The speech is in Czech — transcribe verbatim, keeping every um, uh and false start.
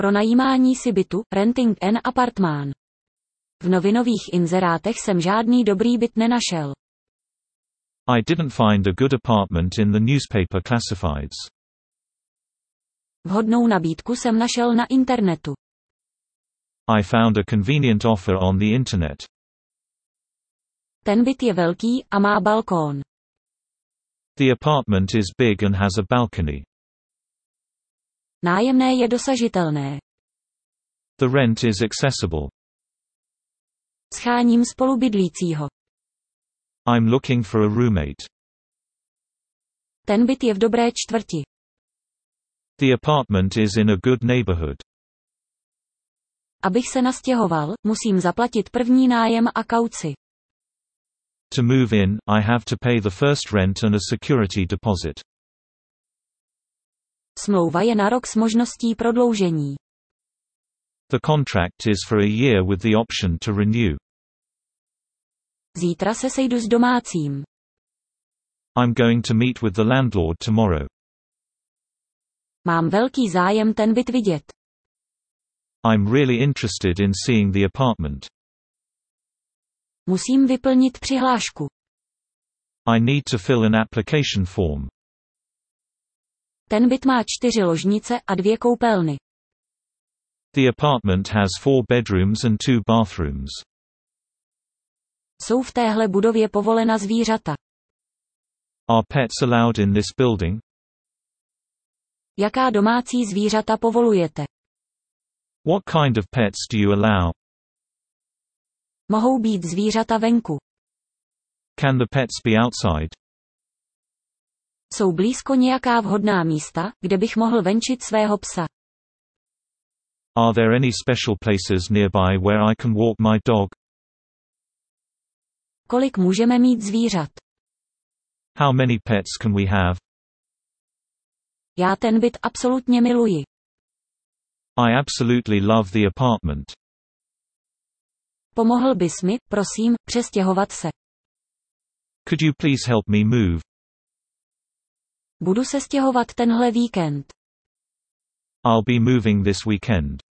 Pronajímání si bytu, renting an apartment. V novinových inzerátech jsem žádný dobrý byt nenašel. I didn't find a good apartment in the newspaper classifieds. Vhodnou nabídku jsem našel na internetu. I found a convenient offer on the internet. Ten byt je velký a má balkón. The apartment is big and has a balcony. Nájemné je dosažitelné. The rent is accessible. Scháním spolubydlícího. I'm looking for a roommate. Ten byt je v dobré čtvrti. The apartment is in a good neighborhood. Abych se nastěhoval, musím zaplatit první nájem a kauci. To move in, I have to pay the first rent and a security deposit. Smlouva je na rok s možností prodloužení. The contract is for a year with the option to renew. Zítra se sejdu s domácím. I'm going to meet with the landlord tomorrow. Mám velký zájem ten byt vidět. I'm really interested in seeing the apartment. Musím vyplnit přihlášku. I need to fill an application form. Ten byt má čtyři ložnice a dvě koupelny. The apartment has four bedrooms and two bathrooms. Jsou v téhle budově povolena zvířata. Are pets allowed in this building? Jaká domácí zvířata povolujete? What kind of pets do you allow? Mohou být zvířata venku. Can the pets be outside? Jsou blízko nějaká vhodná místa, kde bych mohl venčit svého psa? Are there any special places nearby where I can walk my dog? Kolik můžeme mít zvířat? How many pets can we have? Já ten byt absolutně miluji. I absolutely love the apartment. Pomohl bys mi, prosím, přestěhovat se. Could you please help me move? Budu se stěhovat tenhle víkend. I'll be moving this weekend.